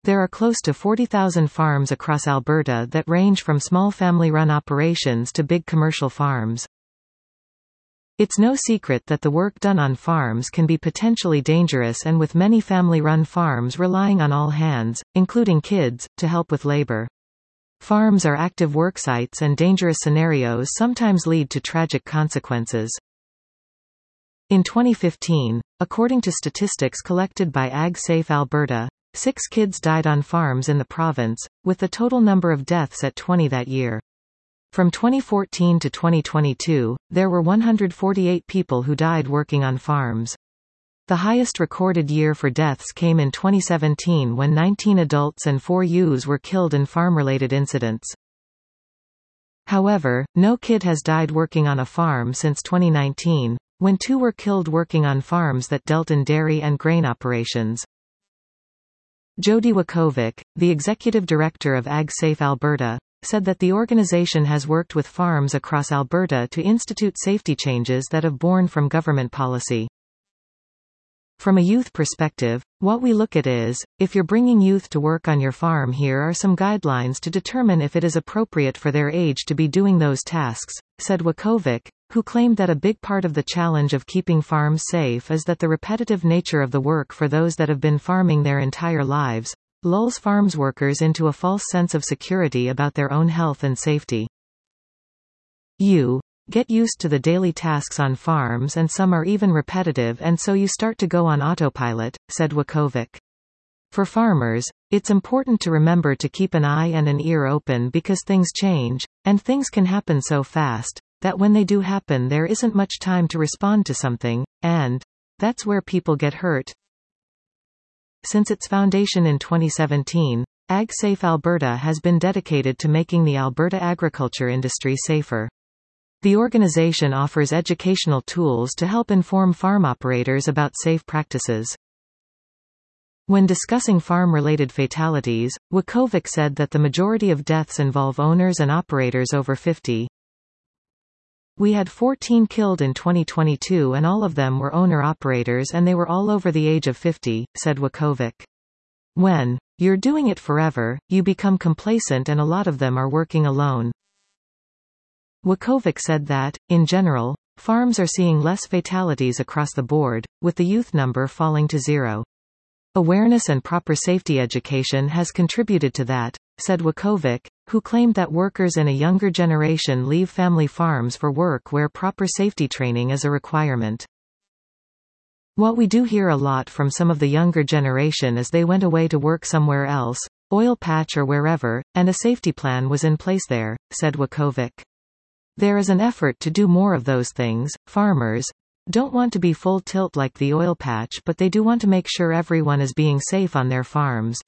There are close to 40,000 farms across Alberta that range from small family-run operations to big commercial farms. It's no secret that the work done on farms can be potentially dangerous, and with many family-run farms relying on all hands, including kids, to help with labor. Farms are active worksites, and dangerous scenarios sometimes lead to tragic consequences. In 2015, according to statistics collected by AgSafe Alberta, 6 kids died on farms in the province, with the total number of deaths at 20 that year. From 2014 to 2022, there were 148 people who died working on farms. The highest recorded year for deaths came in 2017, when 19 adults and 4 youths were killed in farm-related incidents. However, no kid has died working on a farm since 2019, when 2 were killed working on farms that dealt in dairy and grain operations. Jody Wakovic, the executive director of AgSafe Alberta, said that the organization has worked with farms across Alberta to institute safety changes that have borne from government policy. From a youth perspective, what we look at is, if you're bringing youth to work on your farm, here are some guidelines to determine if it is appropriate for their age to be doing those tasks, said Wakovic, who claimed that a big part of the challenge of keeping farms safe is that the repetitive nature of the work for those that have been farming their entire lives lulls farms workers into a false sense of security about their own health and safety. You get used to the daily tasks on farms, and some are even repetitive, and so you start to go on autopilot, said Wakovic. For farmers, it's important to remember to keep an eye and an ear open, because things change, and things can happen so fast, that when they do happen there isn't much time to respond to something, and that's where people get hurt. Since its foundation in 2017, AgSafe Alberta has been dedicated to making the Alberta agriculture industry safer. The organization offers educational tools to help inform farm operators about safe practices. When discussing farm-related fatalities, Wakovic said that the majority of deaths involve owners and operators over 50. We had 14 killed in 2022, and all of them were owner-operators, and they were all over the age of 50, said Wakovic. When you're doing it forever, you become complacent, and a lot of them are working alone. Wakovic said that, in general, farms are seeing less fatalities across the board, with the youth number falling to 0. Awareness and proper safety education has contributed to that, said Wakovic, who claimed that workers in a younger generation leave family farms for work where proper safety training is a requirement. What we do hear a lot from some of the younger generation is they went away to work somewhere else, oil patch or wherever, and a safety plan was in place there, said Wakovic. There is an effort to do more of those things. Farmers don't want to be full tilt like the oil patch, but they do want to make sure everyone is being safe on their farms.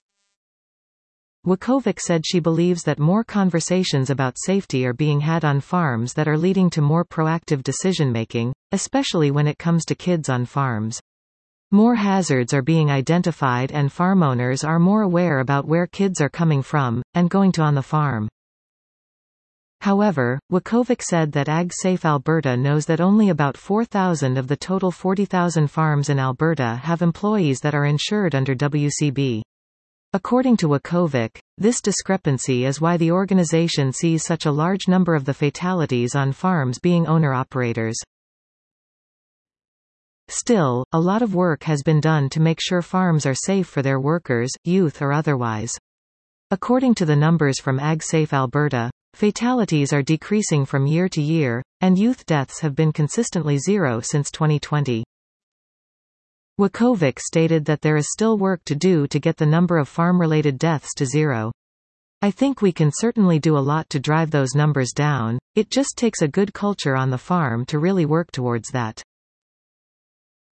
Wakovic said she believes that more conversations about safety are being had on farms that are leading to more proactive decision-making, especially when it comes to kids on farms. More hazards are being identified, and farm owners are more aware about where kids are coming from, and going to on the farm. However, Wakovic said that AgSafe Alberta knows that only about 4,000 of the total 40,000 farms in Alberta have employees that are insured under WCB. According to Wakovic, this discrepancy is why the organization sees such a large number of the fatalities on farms being owner-operators. Still, a lot of work has been done to make sure farms are safe for their workers, youth or otherwise. According to the numbers from AgSafe Alberta, fatalities are decreasing from year to year, and youth deaths have been consistently 0 since 2020. Wakovic stated that there is still work to do to get the number of farm-related deaths to 0. I think we can certainly do a lot to drive those numbers down. It just takes a good culture on the farm to really work towards that.